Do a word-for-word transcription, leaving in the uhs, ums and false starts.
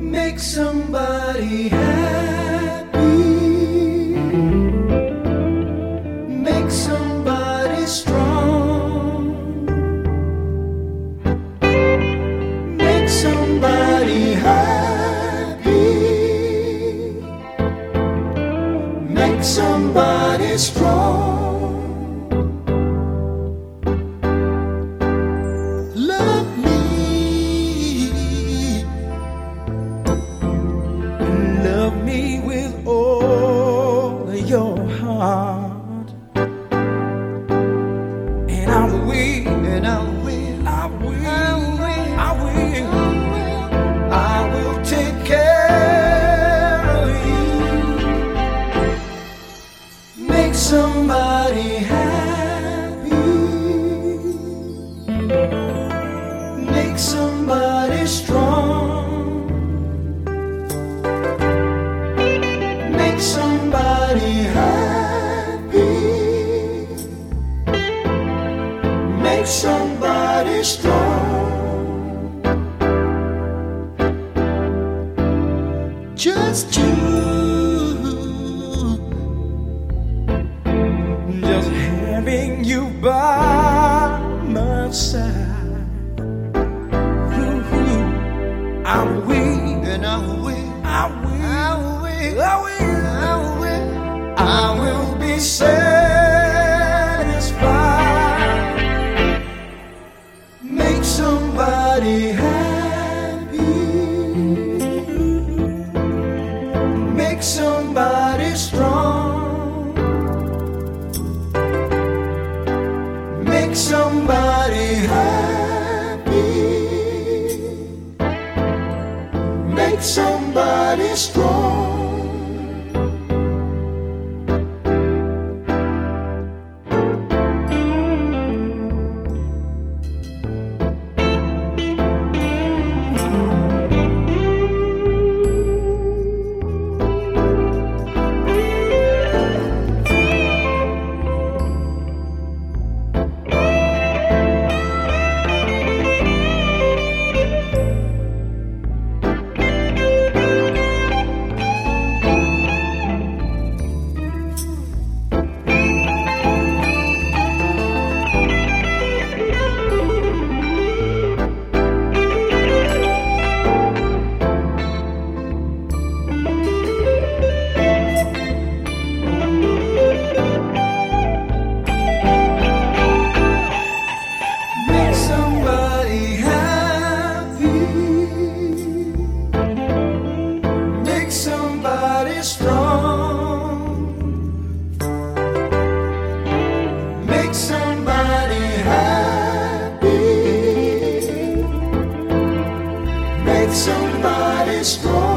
Make somebody happy. Make somebody strong. Make somebody happy. Make somebody strong. Love me. Love me with all of your heart. And I will, and I will, I will, I will, I will, I will take care of you. Make somebody happy. Make somebody strong. Make somebody happy. Make somebody strong. Just you. Just having you by my side. Ooh, I will, and I will, I will, I will, I will, I will, I will be satisfied. Make somebody happy. Make somebody strong. Make somebody happy. Make somebody strong. Strong. Make somebody happy. Make somebody strong.